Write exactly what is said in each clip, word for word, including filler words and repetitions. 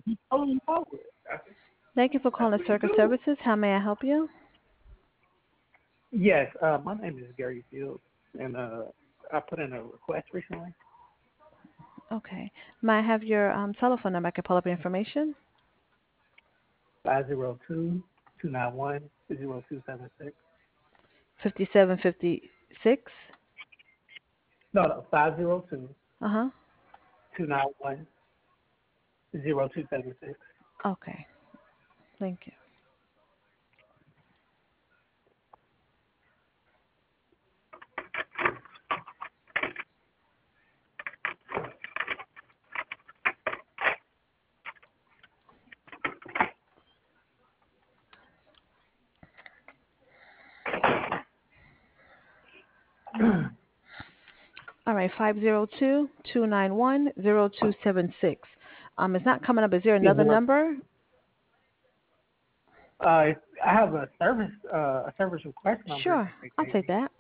Oh, you forward. Thank you for That's calling what you Circuit do. Services. How may I help you? Yes, uh, my name is Gary Fields, and uh, I put in a request recently. Okay. May I have your um, telephone number? I can pull up your information. Five zero two two nine one zero two seven six. fifty-seven fifty-six. No, no, five zero two Uh huh. two nine one zero two seven six. Okay. Thank you. All right. Five zero two two nine one zero two seven six. Um, it's not coming up. Is there Yes, another hello. number? Uh, I have a service uh, a service request number Sure. that they I'll gave take me. that.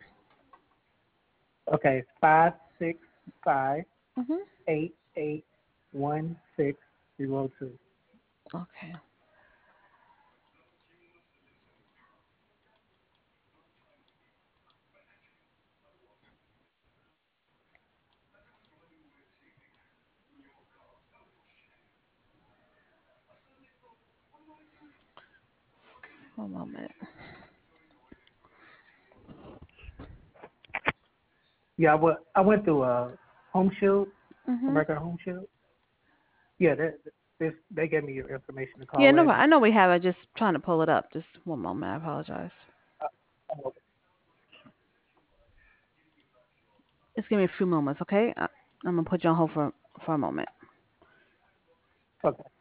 Okay, five six five Mhm. eight eight one six zero two. Okay. One moment. Yeah, I went I went through uh, Home Shield, Mhm. American Home Shield. Yeah, that, this they gave me your information to Yeah. call No. in. I know we have it. Just trying to pull it up. Just one moment. I apologize. Uh, Just give me a few moments, okay? I, I'm gonna put you on hold for for a moment. okay.